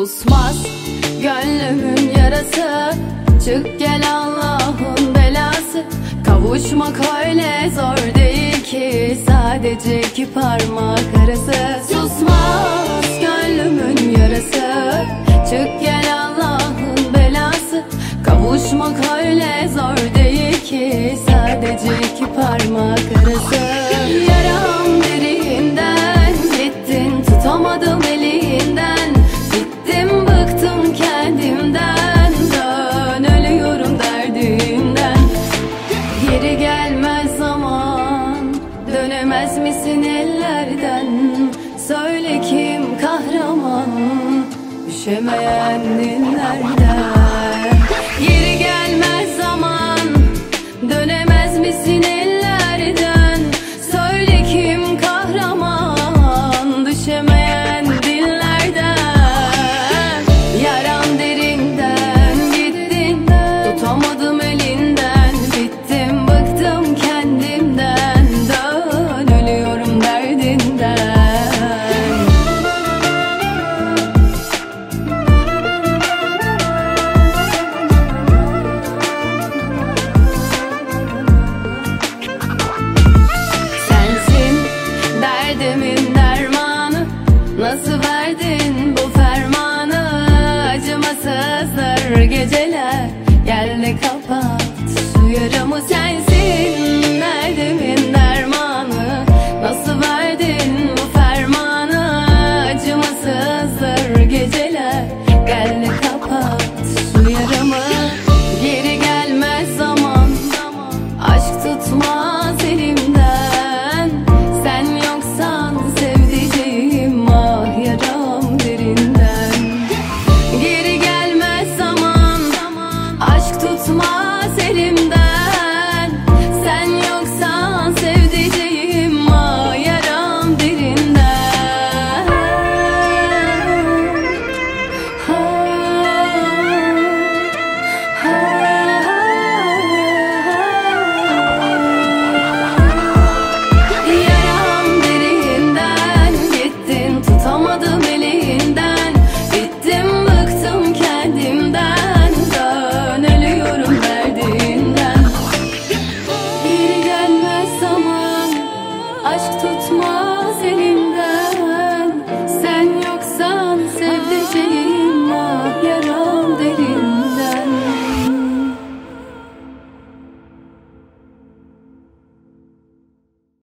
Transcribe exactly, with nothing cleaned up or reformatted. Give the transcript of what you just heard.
Susmaz gönlümün yarası, çık gel Allah'ın belası. Kavuşmak öyle zor değil ki, sadece iki parmak arası. Susmaz gönlümün yarası, çık gel Allah'ın belası. Kavuşmak öyle zor değil ki, sadece iki parmak arası. Yaram derinden, gittin tutamadım elinden. Bittim bıktım kendimden, dön ölüyorum derdimden. Geri gelmez zaman, dönemez misin ellerden? Söyle kim kahraman, üşemeyen dinlerden. Geri gelmez zaman, dönemez misin ellerden? Söyle kim kahraman, düşemeyen dillerden. Yaram derinden, gittin tutamadım elinden. Bittim bıktım kendimden, dön ölüyorum derdinden. Derdimin dermanı, nasıl verdin bu fermanı? Acımasızdır geceler, gel de kapat şu yaramı. Sensin derdimin dermanı, nasıl verdin bu fermanı? Acımasızdır geceler, gel de kapat şu yaramı. Geri gelmez zaman, aşk tutmaz elimden. Sen yoksan sevdiceğim, ah yaram derinden. Geri gelmez zaman, aşk tutmaz elimden. Sen yoksan sevdiceğim, ah yaram derinden. Ha, ha. Yaram derinden, gittin tutamadım elinden. Bittim bıktım kendimden, dön ölüyorum derdinden. Geri gelmez zaman, aşk tutmaz elimden.